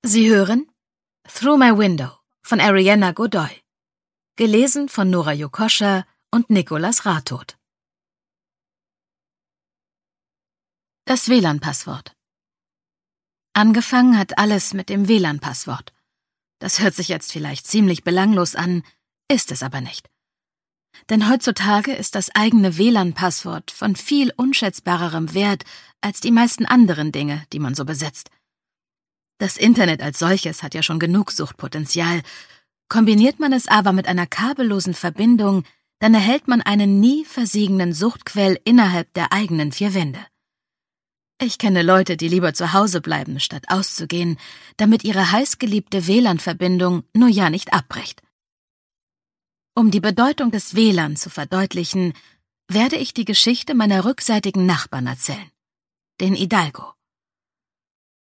Sie hören Through My Window von Ariana Godoy. Gelesen von Nora Jokoscha und Nicolas Rathod. Das WLAN-Passwort. Angefangen hat alles mit dem WLAN-Passwort. Das hört sich jetzt vielleicht ziemlich belanglos an, ist es aber nicht. Denn heutzutage ist das eigene WLAN-Passwort von viel unschätzbarerem Wert als die meisten anderen Dinge, die man so besitzt. Das Internet als solches hat ja schon genug Suchtpotenzial. Kombiniert man es aber mit einer kabellosen Verbindung, dann erhält man einen nie versiegenden Suchtquell innerhalb der eigenen vier Wände. Ich kenne Leute, die lieber zu Hause bleiben, statt auszugehen, damit ihre heißgeliebte WLAN-Verbindung nur ja nicht abbricht. Um die Bedeutung des WLAN zu verdeutlichen, werde ich die Geschichte meiner rückseitigen Nachbarn erzählen, den Hidalgo.